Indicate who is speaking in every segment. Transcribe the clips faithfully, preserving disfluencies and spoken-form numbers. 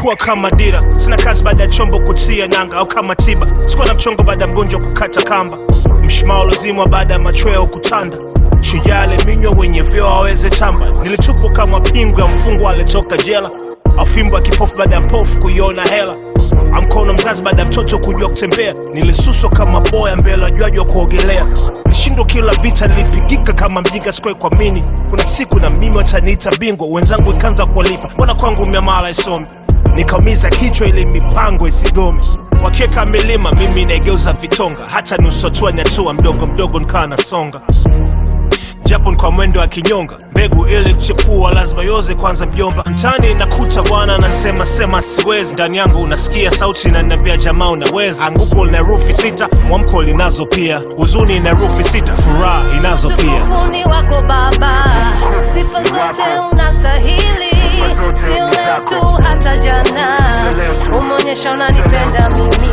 Speaker 1: Nimekuwa kama dira, sina kazi baada ya chombo kutia nanga, au kama tiba sikuwa na mchongo baada ya mgonjwa kukata kamba. Mshumaa lazima baada ya machweo kutanda, shujale minywa wenye vyeo haweze tamba. Nilitupwa kama pingu ya mfungwa alitoka jela, au fimbo ya kipofu baada ya mpofu kuiona hela. Amkono mzazi baada ya mtoto kujua kutembea, nilisuswa kama boya mbele ajuaji wa kuogelea. Nishindo kila vita nilipigika kama mjinga sikuwahi kuamini kuna siku na mimi wataniita bingwa. Wenzangu ikaanza kuwalipa, mbona kwangu miamala isomi? Nikaumiza kichwa ili mipango isigome. Wakieka milima mimi naigeuza vitonga, hata nusu hatua ni hatua, mdogo mdogo nikaa nasonga. Japo kwa mwendo wa kinyonga, mbegu ili kuchepua lazima yoze kwanza mjomba. Mtani nakuta bwana nasema sema siwezi, ndani yangu unasikia sauti na niambia jamaa unaweza. Anguko lina rufi sita, mwamko linazo pia, huzuni na rufi sita, furaha inazo pia.
Speaker 2: Utukufuni wako Baba, sifa zote unastahili, sio leo tu hata jana, umeonyesha unanipenda mimi.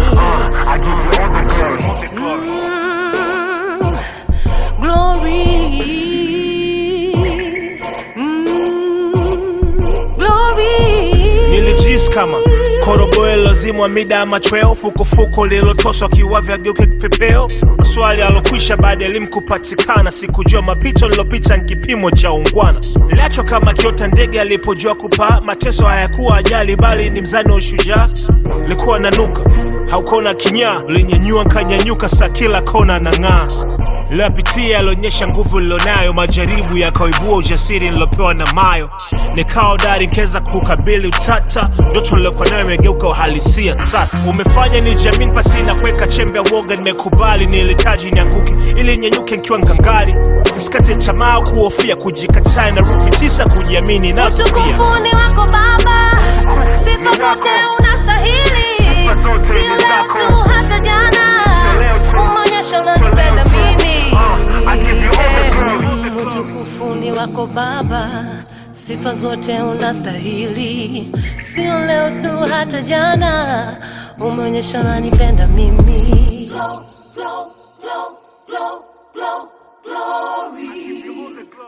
Speaker 2: mm, Glory.
Speaker 1: Nilijisi kama korogoe lazima mida ya machweo, fukufuku lilotoswa kiwavya geuke kipepeo. Maswali alokwisha baada elimu kupatikana, sikujua mapito nilopita nikipimo cha ungwana. Niliachwa kama kiota ndege alipojua kupaa, mateso hayakuwa ajali bali ni mzani wa ushujaa. Likuwa nanuka, haukona kinyaa, linyanyua kanyanyuka sa kila kona na ng'aa. Lapitia alionyesha nguvu lilonayo, majaribu yakaibua ujasiri nilopewa na mayo. Nikao dari nkeza kukabili utata, ndoto nilokuwa nayo imegeuka uhalisia sasa. Umefanya ni jamini pasi na kuweka chembe ya woga, nimekubali nilitaji nianguke ili nyenyuke nikiwa ngangari. Nisikate tamaa kuhofia kujikataa na rufi tisa kujiamini nazo pia.
Speaker 2: Utukufuni wako Baba, sifa zote unastahili, sio leo tu hata jana, umeonyesha unanipenda mimi. Utukufuni wako Baba, sifa zote unastahili, sio leo tu hata jana, umeonyesha unanipenda mimi. Glory.